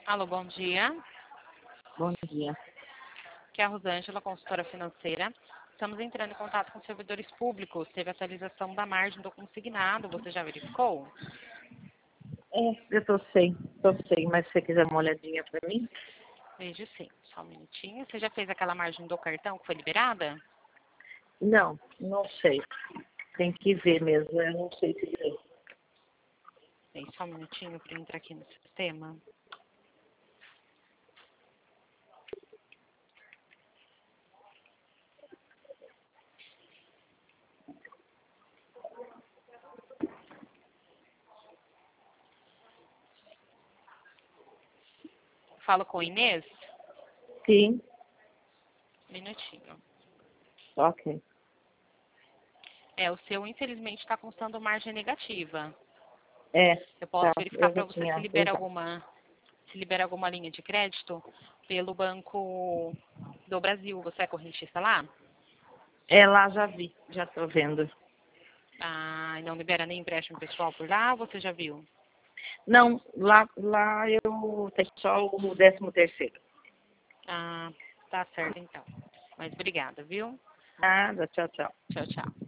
Alô, bom dia. Bom dia. Aqui é a Rosângela, consultora financeira. Estamos entrando em contato com servidores públicos. Teve atualização da margem do consignado. Você já verificou? Eu tô sem, mas se você quiser uma olhadinha para mim. Vejo sim. Só um minutinho. Você já fez aquela margem do cartão que foi liberada? Não, não sei. Tem que ver mesmo, eu não sei se tem. Tem só um minutinho para entrar aqui no sistema. Falo com Inês? Sim, Um minutinho. ok. O seu, infelizmente, está constando margem negativa. Eu Tá, posso verificar eu para já você tinha pensado. se libera alguma linha de crédito pelo Banco do Brasil. Você é correntista lá? Lá já vi, já tô vendo. Ah, e não libera nem empréstimo pessoal por lá, você já viu? Não, lá eu tenho só o 13º. Ah, tá certo então. Mas obrigada, viu? Nada, tchau, tchau. Tchau, tchau.